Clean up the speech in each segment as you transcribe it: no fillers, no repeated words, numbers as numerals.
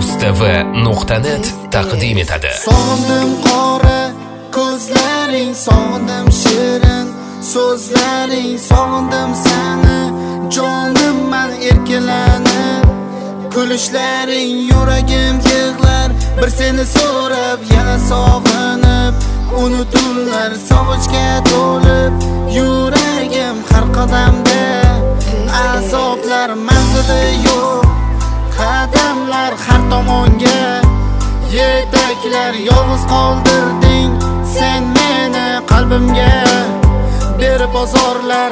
mustv.net taqdim etadi. Sog'indim qora ko'zlaring, sog'indim shirin so'zlaring, sog'indim seni jonim men erkalanib, kulishlaring yuragim yig'lar, bir seni so'rab yana sog'inib, unutunlar sog'inchga to'lib, yuragim har qadamda azoblar manzili yo'q, qadamlar har tomonga yetaklar, yolg'iz qoldirding sen meni qalbimga berib bozorlar.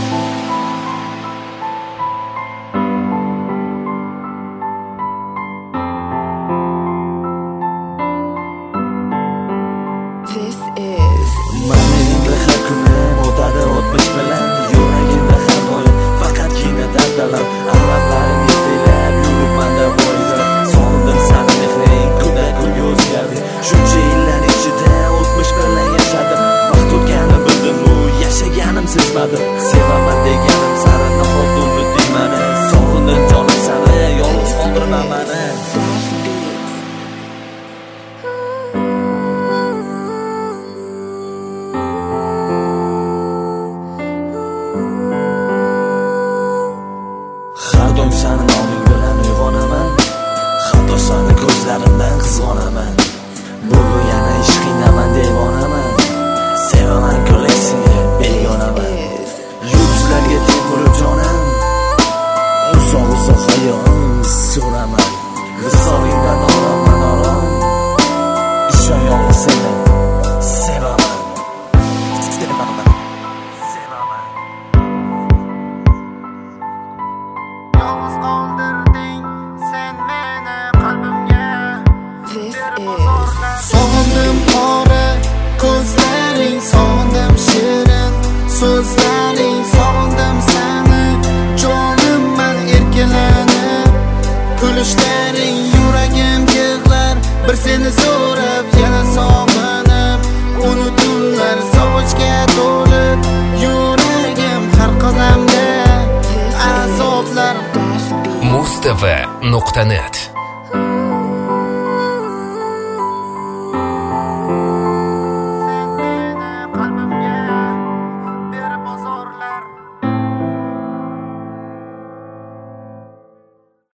Menimda har kunim o'tadi o'tmish bilan, yuragimda har doim faqatgina dardalar, arablarim yetilab yuribmanda voyda. Sog'indim seni mehring, kun o'zgardi, shuncha yillar ichida o'tmish bilan yashadim. Vaqt o'tgani bildim-u, yashaganim sezmadim. Sevaman deganim sari nahot unutding meni, sog'indim jonim seni, yolg'iz qoldirma meni. Har doim seni noming bilan uyg'onaman, hatto seni ko'zlarimdan qizg'onaman. Bu yana ish qiynaman devonaman, sevaman ko'raksini begonaman. Yulduzlarga temurib jonim, uzoq hayot so'raman. Visolingdan olaman orom, ishon yolg'iz seni sevaman. Yolg'iz qoldirding sen meni qalbimga berib bozorlar. Sog'indim qora ko'zlaring, sog'indim shirin so'zlaring, sog'indim seni jonim men erkalanib, kulishlaring yuragim yig'lar, bir seni so'rab yana sog'inib, unutunlar sog'inchga to'lib, yuragim har qadamda azoblar. mustv.net Sen meni qalbimga berib bozorlar.